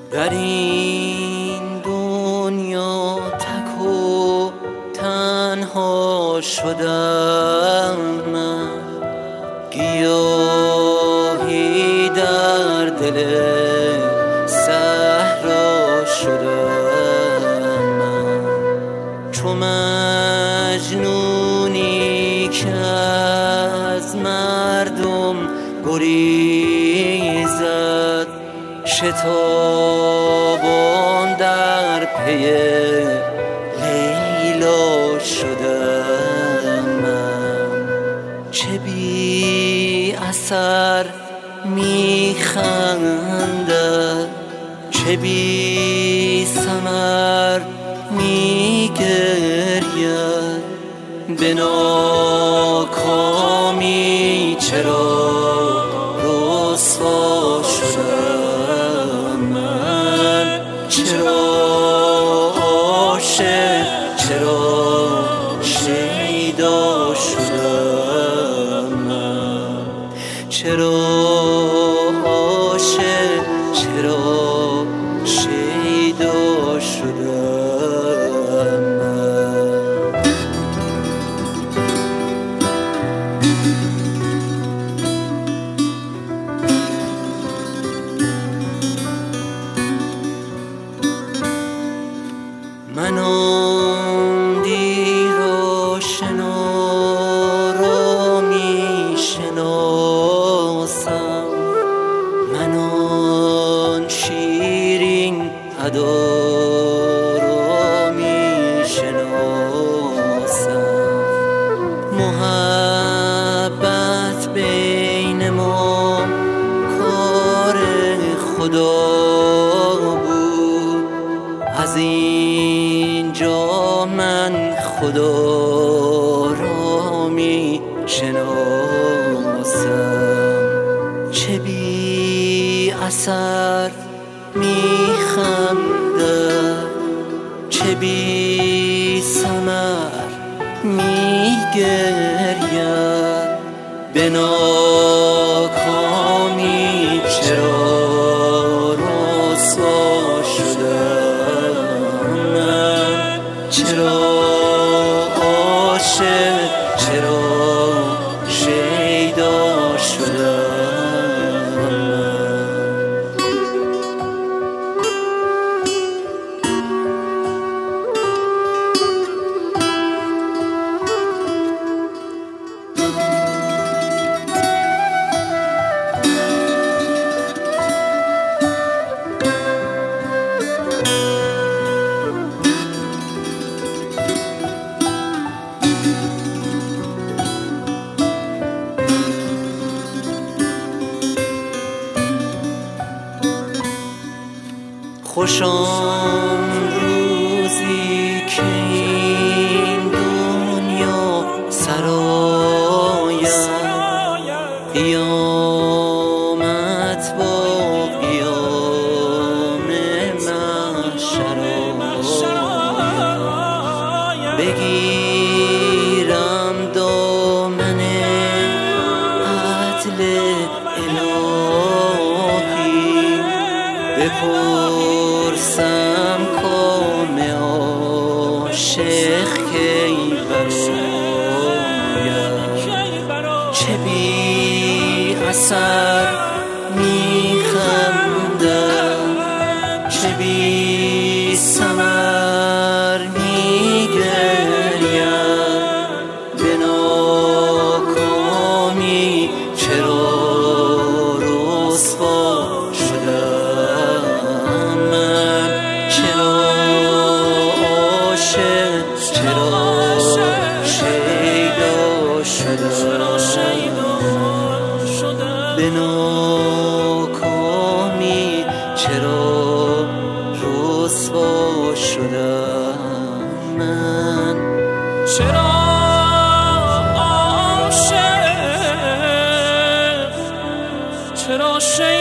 در این دنیا تک و تنها شدم من، گیاهی در دل صحرا شدم من، چو مجنونی که از مردم گریزد، شتابان در پی لیلا شدم من. چه بی اثر میخندد، چه بی ثمر میگرید، به ناکامی چرا رسوا شدم من، چرا عاشق، چرا شیدا شدم من، چرا عاشق، چرا شیدا شدم من. من آن دیر آشنا را می شناسم، من آن شیرین ادا را می شناسم. محبت بین ما کار خدا بود، از اینجا من خدا را می شناسم. چه بی اثر می خندد، چه بی ثمر می گرید، به ناکامی چرا رسوا شدم من، چرا عاشق، چرا شیدا شدم من. خوش آن روزی که این دنیا سراید، قیامت با قیام محشر آید، بگیرم دامن عدل الهی، بپرسم کام عاشق کی براید. چه بی اثر میخندد، چه بی ثمر میگرید، به ناکامی چرا رسوا شدم من، چرا عاشق، چرا شیدا شدم، به ناکامی چرا رسوا شدم من، چرا عاشق، چرا شیدا